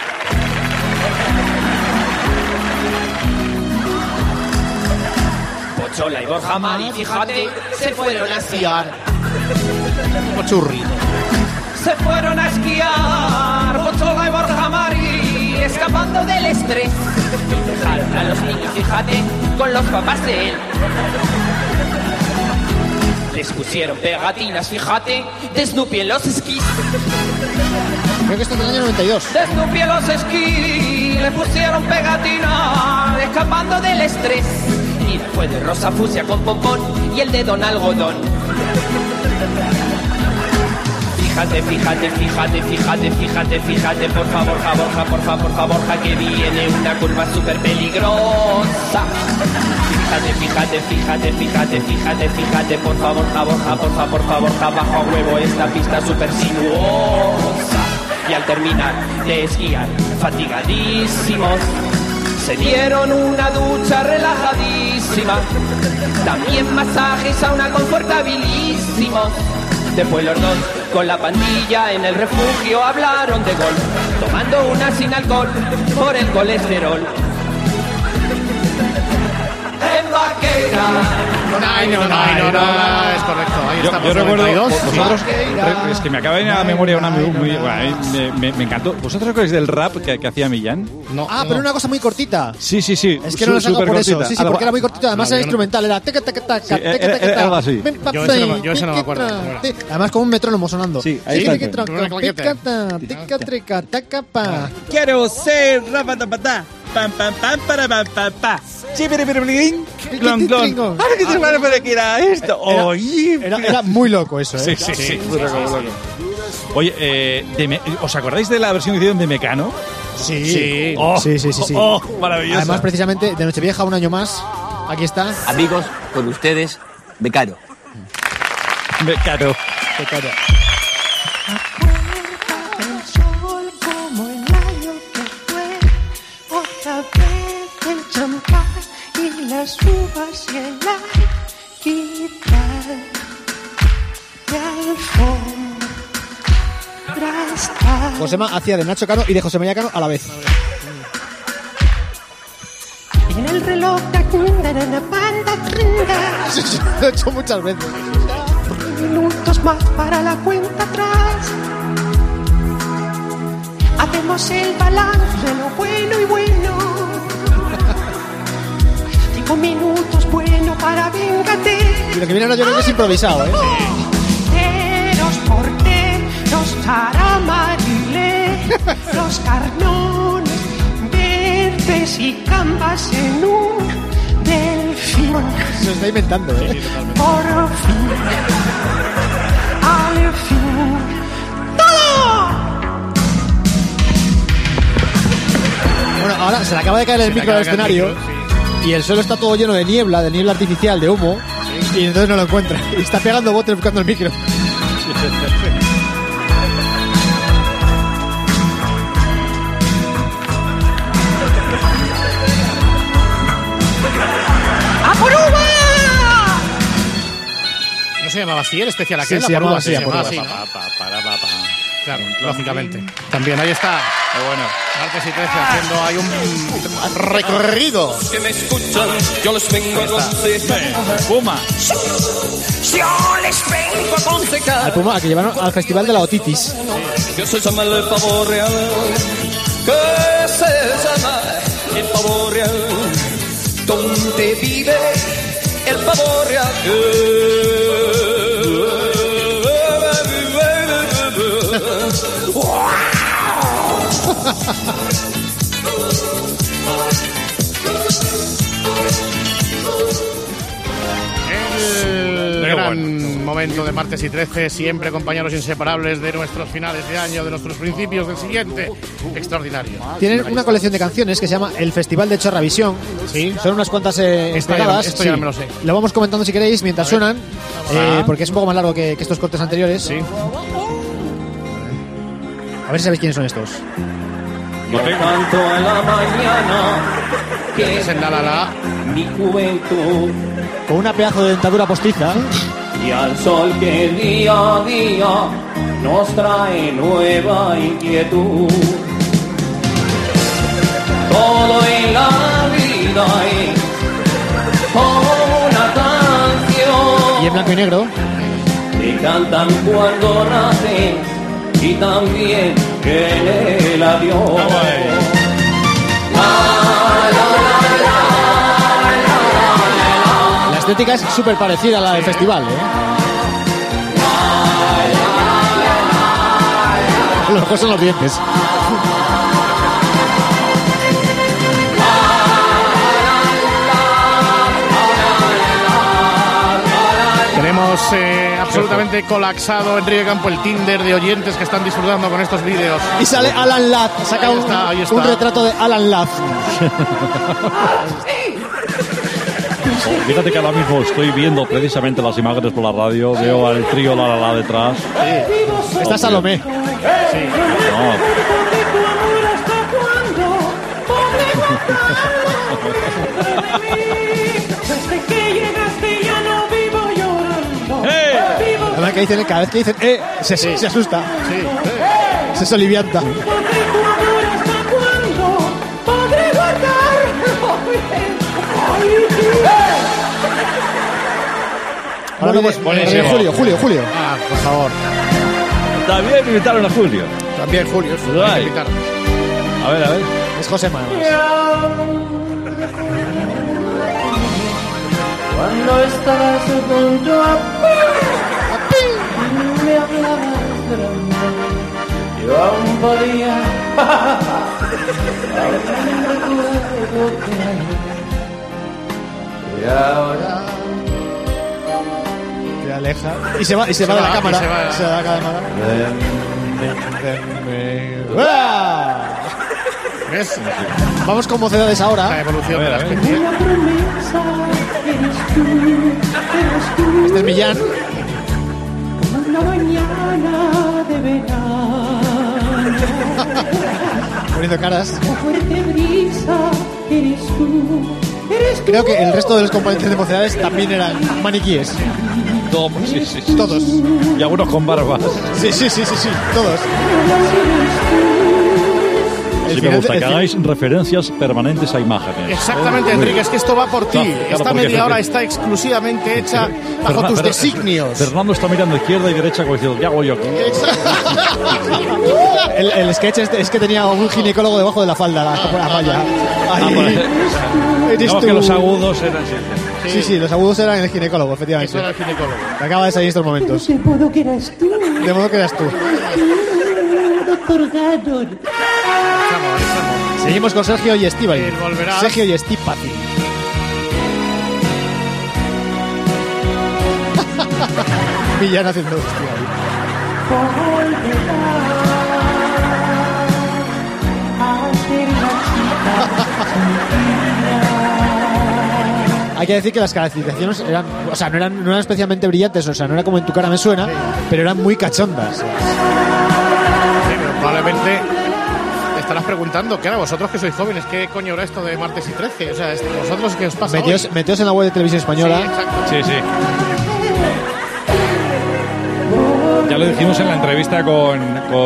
Pochola y Borja Mari, fíjate, se fueron a esquiar. Pochurri. Se fueron a esquiar, Pochola y Borja Mari, escapando del estrés. Dejaron a los niños, fíjate, con los papás de él. Les pusieron pegatinas, fíjate, de Snoopy en los esquís. Creo que esto es del año 92. De Snoopy en los esquís, le pusieron pegatinas, escapando del estrés. Y después de rosa fucsia con pompón y el de don algodón. Fíjate, por favor, Borja, que viene una curva súper peligrosa. Fíjate, por favor, Borja, bajo a huevo esta pista súper sinuosa. Y al terminar de esquiar, fatigadísimos, se dieron una ducha relajadísima. También masajes a una confortabilísimos. Después los dos, con la pandilla en el refugio, hablaron de gol, tomando una sin alcohol por el colesterol. En Vaqueira. Es correcto. Ahí estamos. Yo recuerdo, 92, vosotros, sí. es que me acaba de venir a la memoria una muy bueno, me encantó. ¿Vosotros recordáis del rap que hacía Millán? No. Pero una cosa muy cortita. Sí. Es que no lo saco por eso. Sí, porque era muy cortita. Además era instrumental. Era era algo así. Yo ese no me acuerdo. Además con un metrónomo sonando. Sí, ahí está. Quiero ser rapatapatá. Pam pam pam para pam pam pam. Glon glon. Ahora que se van para que era esto. Era muy loco eso, ¿eh? Sí. Muy loco. Oye, ¿os acordáis de la versión que hicieron de Mecano? Sí. Sí. Maravilloso. Además, precisamente, de Nochevieja, un año más. Aquí está. Amigos, con ustedes, Mecano. Como el año que fue, otra vez el champán y las uvas y el alquitrán. Y al fondo está. Josema hacía de Nacho Cano y de José María Cano a la vez. En el reloj de la banda trinda. Lo he hecho muchas veces. Minutos más para la cuenta atrás. Hacemos el balance de lo bueno y bueno. 5 minutos bueno para vengate. Y lo que viene ahora yo creo que es improvisado, ¿eh? Los porteros taramariles, los carnones verdes y gambas en un delfín. Se lo está inventando, ¿eh? Por fin, al fin, ¡todo! Bueno, ahora se le acaba de caer el micro al escenario y el suelo está todo lleno de niebla artificial, de humo, y entonces no lo encuentra. Y está pegando botes buscando el micro. ¡A por uva! ¿No se llamaba así el especial aquel? Sí, se llamaba así. Claro, lógicamente. También, ahí está. Muy bueno. Martes y 13 haciendo ahí un recorrido. Que me escuchan, yo les vengo a aconsejar. Puma. Yo les vengo a aconsejar. Al Puma, que llevaron al Festival de la Otitis. Yo se llama el pavo real. Que se llama el pavo real. Donde vive el pavo real. El gran momento de martes y 13, siempre compañeros inseparables de nuestros finales de año, de nuestros principios del siguiente. Extraordinario. Tienen una colección de canciones que se llama El Festival de Chorravisión. Sí. Son unas cuantas Esto pegadas. ya me lo sé. Lo vamos comentando si queréis mientras suenan, porque es un poco más largo que estos cortes anteriores. Sí. A ver si sabéis quiénes son estos. Yo canto a la mañana que es en la mi juventud con una pedazo de dentadura postiza y al sol que día a día nos trae nueva inquietud. Todo en la vida es como una canción y en blanco y negro que cantan cuando nacen y también en el avión. La estética es súper parecida a la del festival, Los ojos son los dientes. Tenemos absolutamente colapsado Enrique Campo el Tinder de oyentes que están disfrutando con estos vídeos. Y sale Alan Ladd, saca ahí está. un retrato de Alan Ladd. Fíjate que ahora mismo estoy viendo precisamente las imágenes por la radio, veo al trío La La La detrás. Sí. Está Salomé. Sí. No. La que dicen, cada vez que dicen se asusta. Sí. Se solivianta. Ahora viene Julio. Ah, por favor. También invitaron a Julio. También Julio. A ver. Es José Manuel. Cuando estabas junto a me hablabas del amor, yo aún podía aún recuerdo que y ahora se aleja y se va de la cámara. Se va de la cámara. ¿Ves? Vamos con mocedades ahora. La evolución de la especie. Este es Millán. Una mañana de verano. Poniendo caras. La fuerte brisa eres tú. Creo que el resto de los componentes de mocedades también eran maniquíes. Sí. Todos. Y algunos con barbas. Sí, todos. Sí, me gusta que hagáis referencias permanentes a imágenes. Exactamente, Enrique, es que esto va por ti. Esta media hora está exclusivamente hecha bajo tus designios. Fernando está mirando izquierda y derecha como diciendo, ¿qué hago yo aquí? El sketch es que tenía un ginecólogo debajo de la falda, la malla. Digamos que los agudos eran... Sí, los agudos eran el ginecólogo, efectivamente. Eso era el ginecólogo. Acaba de salir estos momentos. De modo que eras tú. De modo que eras tú. Doctor Gannon. Seguimos con Sergio y Estíbal. Sergio y Estípati. Villano haciendo Estíbal. Hay que decir que las caracterizaciones eran, o sea, no eran especialmente brillantes, o sea, no era como En tu cara me suena, pero eran muy cachondas. Sí, pero probablemente estarás preguntando, claro, vosotros que sois jóvenes, ¿qué coño era esto de martes y 13? O sea, vosotros qué os pasa hoy? Meteos en la web de Televisión Española. Sí, exacto. Sí. Ya lo dijimos en la entrevista con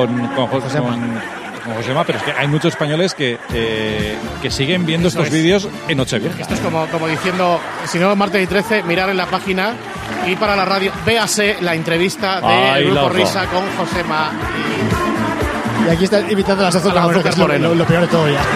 Josema, pero es que hay muchos españoles que siguen viendo estos vídeos en Nochevieja. Esto es como diciendo, si no martes y 13, mirar en la página y para la radio, véase la entrevista del Grupo Risa con Josema. Y aquí está imitando las Azúcar Moreno, que es lo peor de todo ya.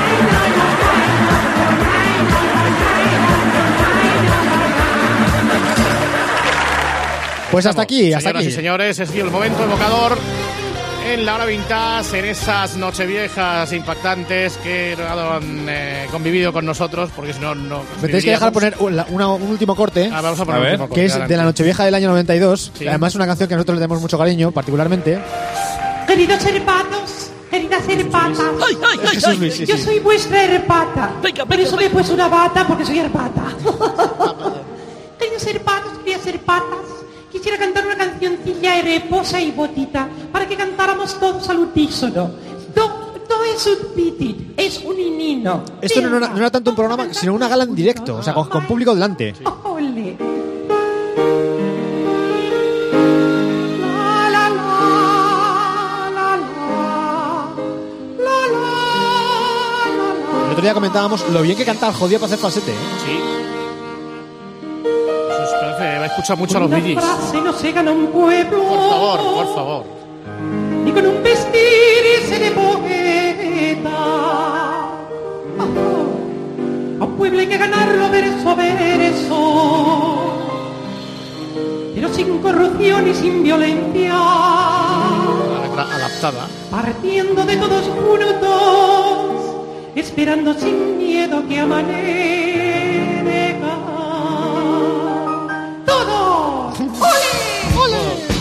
Pues hasta aquí, hasta Señoras aquí. y señores, es el momento evocador en la hora vintage, en esas nocheviejas impactantes que han convivido con nosotros, porque si no, no. Me tenéis que dejar poner un último corte, vamos a poner un último corte, que es adelante. de la Nochevieja del año 92. Sí. Además, es una canción que nosotros le tenemos mucho cariño, particularmente. Queridos hermanos, queridas herpatas, Es Jesús Luis, sí, yo sí. soy vuestra herpata. Por eso me he puesto una bata, porque soy herpata. Queridos hermanos, queridas herpatas, quisiera cantar una cancioncilla reposa y botita para que cantáramos todos al unísono. No es un pitit, es un inino. Esto no era tanto un programa, sino una gala en directo, o sea, con público delante. Ole. El otro día comentábamos lo bien que canta el jodido para hacer falsete, ¿eh? Sí. Eso parece, va a escuchar mucho a los Una Bee Gees. frase no se gana un pueblo. Por favor. Ni con un vestirse de poeta. A un pueblo hay que ganarlo verso a verso, pero sin corrupción y sin violencia, Adaptada. partiendo de todos juntos, esperando sin miedo que amanezca. ¡Todos! ¡Ole!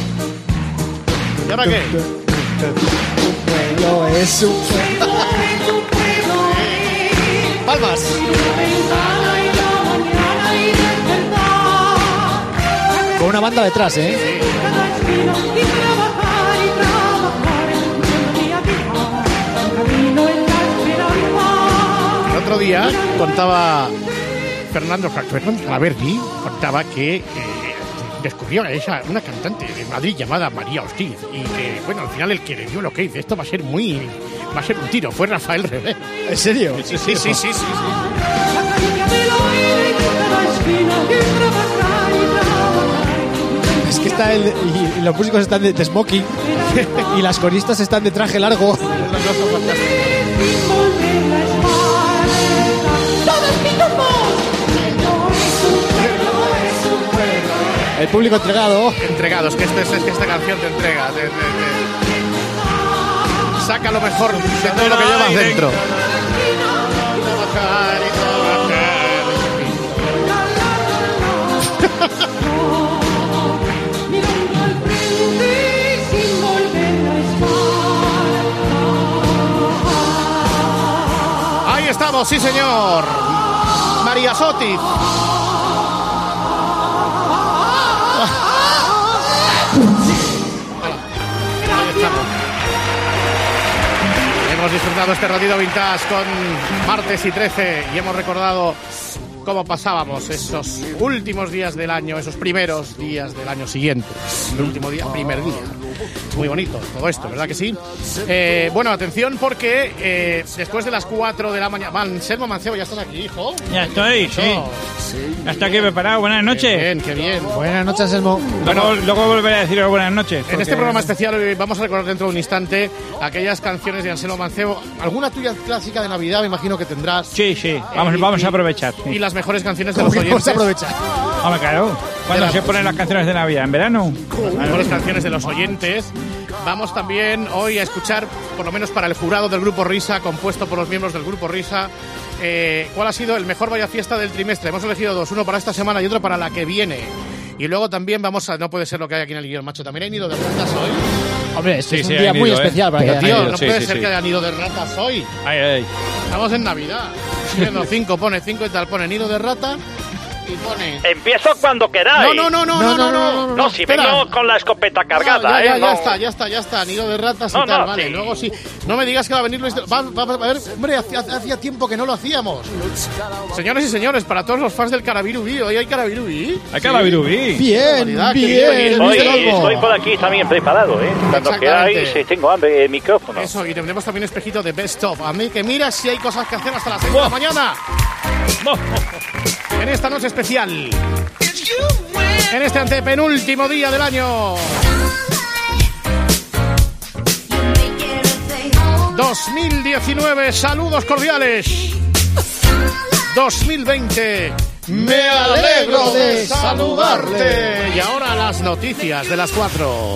¿Y ahora qué? Pueblo es un palmas. Con una banda detrás, ¿eh? El otro día contaba Fernando Claverdi, contaba que descubrió a una cantante de Madrid llamada María Ortiz y que, bueno, al final el que le dio lo que dice, esto va a ser un tiro, fue Rafael Revés. ¿En serio? Sí. Es que está y los músicos están de smoking y las coristas están de traje largo. El público entregado. Entregados, que esta canción te entrega. Saca lo mejor de todo lo que llevas dentro. Ahí estamos, sí señor. María Sotis. Hemos disfrutado este ratito vintage con martes y 13 y hemos recordado cómo pasábamos esos últimos días del año, esos primeros días del año siguiente. El último día, primer día. Muy bonito todo esto, ¿verdad que sí? Bueno, atención porque después de las 4 de la mañana... Anselmo Mancebo, ¿ya estás aquí, hijo? Ya estoy, sí. Hasta aquí preparado. Buenas noches. Qué bien. Buenas noches, Anselmo. Luego volveré a deciros buenas noches. En este programa especial hoy vamos a recordar dentro de un instante aquellas canciones de Anselmo Mancebo. ¿Alguna tuya clásica de Navidad me imagino que tendrás? Sí. Vamos a aprovechar. Sí. Y las mejores canciones de los oyentes. Vamos a aprovechar. Hombre, claro. ¿Cuándo se ponen las canciones de Navidad? ¿En verano? Las mejores canciones de los oyentes. Vamos también hoy a escuchar, por lo menos para el jurado del Grupo Risa, compuesto por los miembros del Grupo Risa, cuál ha sido el mejor Vaya Fiesta del trimestre. Hemos elegido dos, uno para esta semana y otro para la que viene. Y luego también vamos a... No puede ser lo que hay aquí en el guión, macho. También hay nido de ratas hoy. Hombre, es un día muy especial para Pero, que tío, haya no puede ser que haya nido de ratas hoy. Ay. Estamos en Navidad. Viendo 5, pone 5 y tal, pone nido de rata. y pone... Empiezo cuando queráis. No, si espera. vengo con la escopeta cargada, Ya está, nido de ratas y tal, vale. sí. Luego sí. No me digas que va a venir Luis... Va a ver, hombre, hacía tiempo que no lo hacíamos. Señores y señores, para todos los fans del Carabirubí, hoy hay Carabirubí. Hay Carabirubí. Bien. Estoy por aquí también preparado, Cuando queráis, tengo hambre, el micrófono. Eso, y tendremos también espejito de Best Of. A mí que mira si hay cosas que hacer hasta las 6 de la mañana. En esta noche especial. En este antepenúltimo día del año. 2019, saludos cordiales. 2020, me alegro de saludarte. Y ahora las noticias de las 4.